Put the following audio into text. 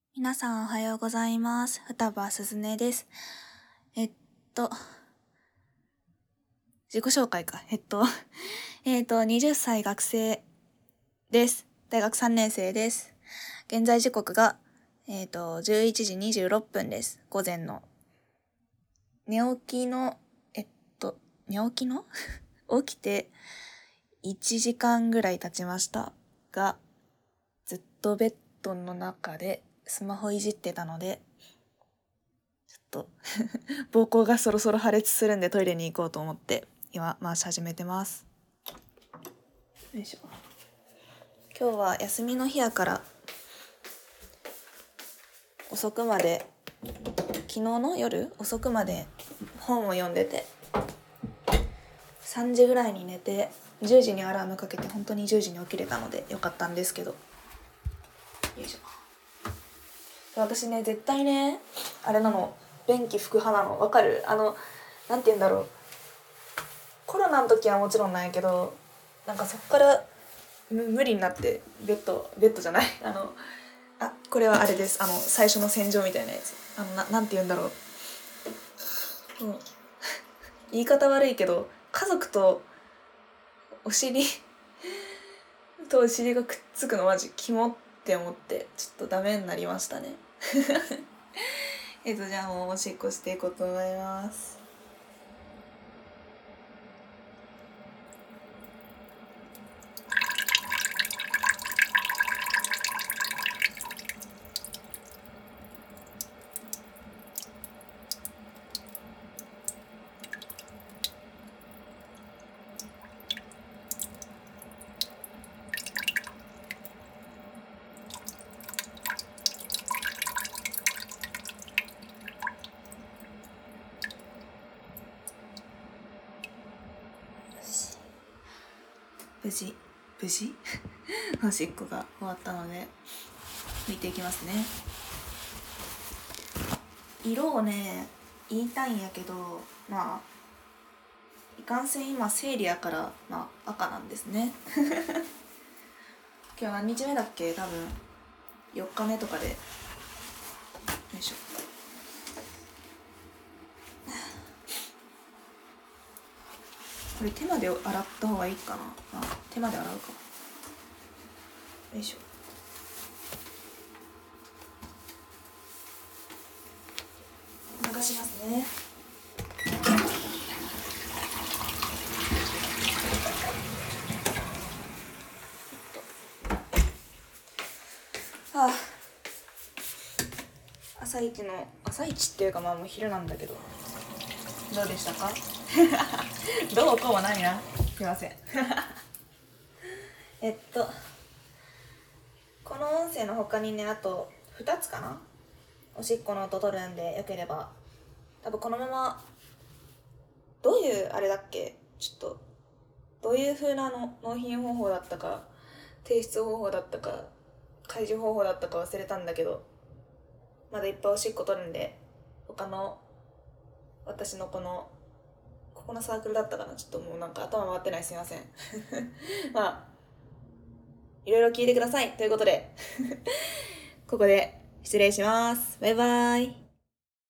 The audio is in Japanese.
皆さんおはようございます。双葉すずねです。自己紹介か。20歳学生です。大学3年生です。現在時刻が、11時26分です。午前の。寝起きの起きて1時間ぐらい経ちましたが、ずっとベッドの中でスマホいじってたので、ちょっと膀胱がそろそろ破裂するんでトイレに行こうと思って今回し始めてます。よいしょ。今日は休みの日やから遅くまで、昨日の夜遅くまで本を読んでて、3時ぐらいに寝て10時にアラームかけて本当に10時に起きれたのでよかったんですけど、よいしょ。私ね、絶対ね、あれなの、便器拭く派なの。わかる？なんて言うんだろう、コロナの時はもちろんなんやけど、なんかそっから無理になってベッドじゃないこれはあれです。最初の洗浄みたいなやつ。なんて言うんだろう、言い方悪いけど、家族とお尻とお尻がくっつくのマジキモって思ってちょっとダメになりましたね。じゃあもうおしっこしていこうと思います。無事おしっこが終わったので見ていきますね。色をね言いたいんやけど、いかんせん今生理やから、赤なんですね。今日何日目だっけ？多分4日目とかで。よいしょ。これ手まで洗った方がいいかな。手まで洗うか。よいしょ。流しますね。朝一っていうかもう昼なんだけど、どうでしたか？どうこうはないな、すいません。この音声の他にね、あと2つかな、おしっこの音取るんで、よければ多分このまま、どういうあれだっけ、ちょっとどういう風なの納品方法だったか、提出方法だったか、開示方法だったか忘れたんだけど、まだいっぱいおしっこ取るんで、他の私のここのサークルだったかな、ちょっともうなんか頭回ってない、すいません。いろいろ聞いてくださいということでここで失礼します。バイバイ。